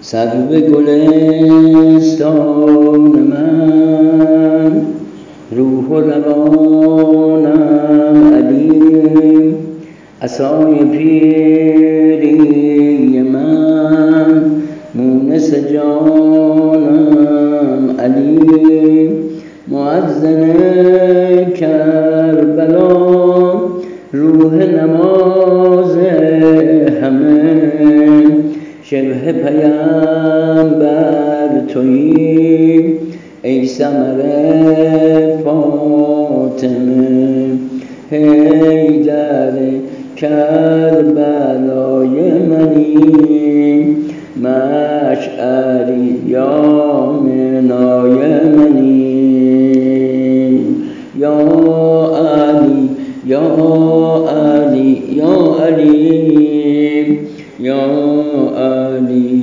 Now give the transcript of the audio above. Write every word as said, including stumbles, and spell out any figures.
سرو گلستان من، روح و روانم علی، عصای پیری من، مونس جانم علی، مؤذن کربلا، روح نماز همه، شبه پیامبر تویی ای ثمر فاطمه، حیدر کربلای منی، مشعری یا منای منی، یا علی یا علی یا علی یا علی